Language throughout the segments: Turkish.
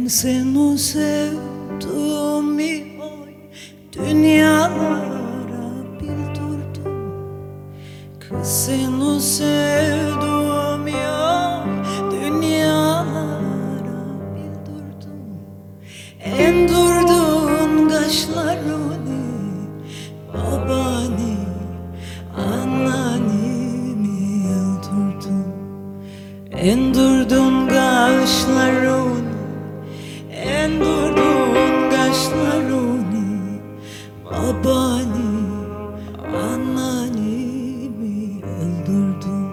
seni sevdim oy, dünyalara bildirdim. Kız seni sevdim oy, dünyalara bildirdim. Endurdun kaşlarını, babanı, anneni öldürdün. Endurdun kaşlarını, endurdun kaşlarını, babanı, anneni öldürdün.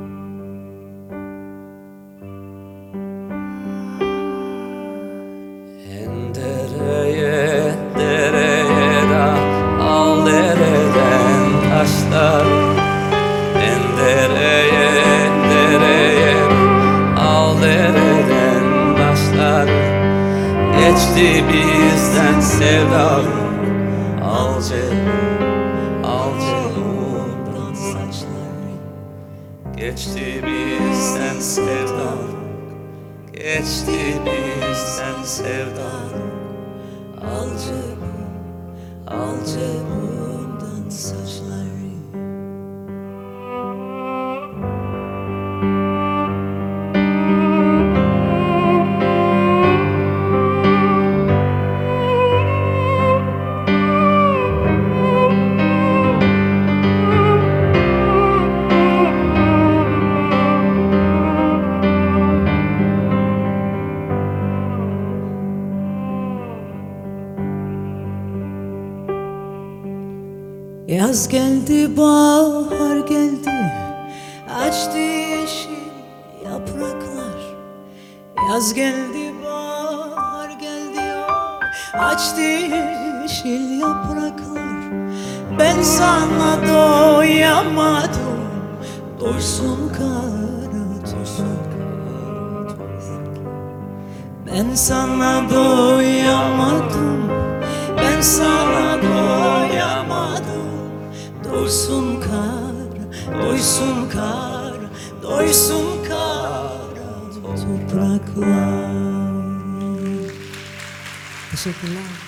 En dereye, dereye da al dereden taşlar. En dereye, dereye al dereden taşlar. Geçti bizden sevdalı, al ondan saçları. Geçti bizden sevdalı, geçti bizden sevdalı. Al cebimden saçları. Yaz geldi, bahar geldi, açtı yeşil yapraklar. Yaz geldi, bahar geldi, açtı yeşil yapraklar. Ben sana doyamadım, doysun kara, doysun kara. Ben sana doyamadım, ben sana doyamadım. Doysun kara, doysun kara, doysun kara topraklar. Teşekkürler.